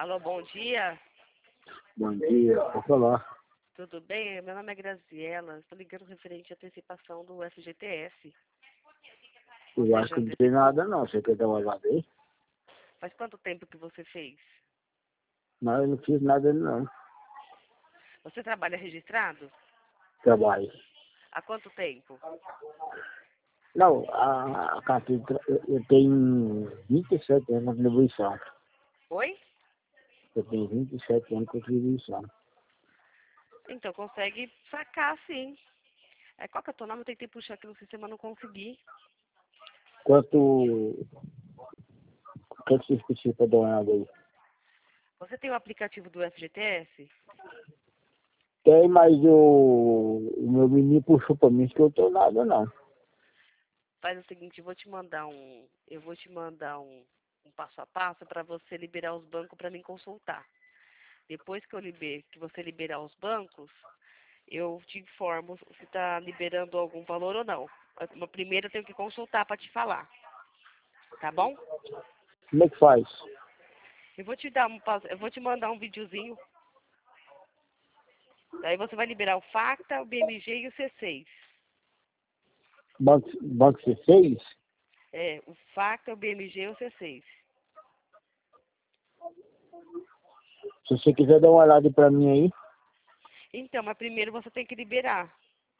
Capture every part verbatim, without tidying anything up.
Alô, bom dia. Bom dia, pode falar. Tudo bem? Meu nome é Graziela. Estou ligando referente à antecipação do F G T S. Eu Você acho já que não tem antecipou? nada não, você quer dar uma olhada aí? Faz quanto tempo que você fez? Não, eu não fiz nada não. Você trabalha registrado? Trabalho. Há quanto tempo? Não, a, a carteira, eu, eu tenho vinte e sete anos de contribuição. Oi? Eu tenho vinte e sete anos de contribuição. Então, consegue sacar, sim. É, qual que é o teu nome? Eu tentei puxar aqui no sistema, não consegui. Quanto, o que você precisa para dar uma olhada aí? Você tem o aplicativo do F G T S? Tem, mas o, o meu menino puxou para mim que eu tô nada não. Faz o seguinte, eu vou te mandar um, eu vou te mandar um, um passo a passo para você liberar os bancos para mim consultar. Depois que eu liber, que você liberar os bancos, eu te informo se está liberando algum valor ou não. Mas primeiro eu tenho que consultar para te falar. Tá bom? Como é que faz? Eu vou te dar um passo, eu vou te mandar um videozinho. Daí você vai liberar o FACTA, o B M G e o C seis. Banco, banco C seis? É, o FACTA, o B M G e o C seis. Se você quiser dar uma olhada para mim aí, Então, mas primeiro você tem que liberar.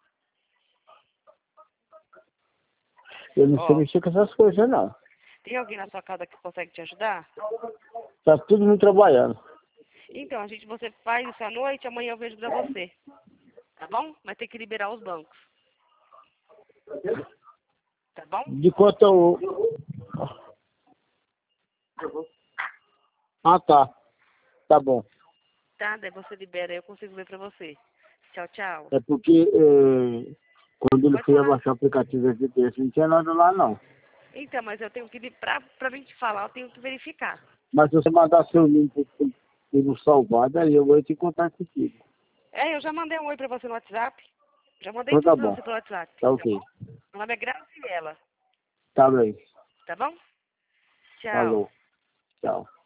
eu não sei Ó, mexer com essas coisas não. tem alguém na sua casa que consegue te ajudar? Tá todo mundo trabalhando. Então, a gente, você faz isso à noite, amanhã eu vejo pra você. Tá bom? Mas tem que liberar os bancos. Tá bom? De quanto eu... Ah, tá. Tá bom. Tá, daí você libera, eu consigo ver pra você. Tchau, tchau. É porque eh, quando ele Pode foi falar. abaixar o aplicativo F T S, não tinha nada lá, não. Então, mas eu tenho que, li- pra, pra mim te falar, eu tenho que verificar. Mas se você mandar seu link pelo salvado, aí eu vou te contar contigo. É, eu já mandei um oi pra você no WhatsApp. Já mandei Então tá tudo pra bom. você pelo WhatsApp. Tá ok. Meu nome é Graciela. Tá bem. Tá bom? Tchau. Falou. Tchau.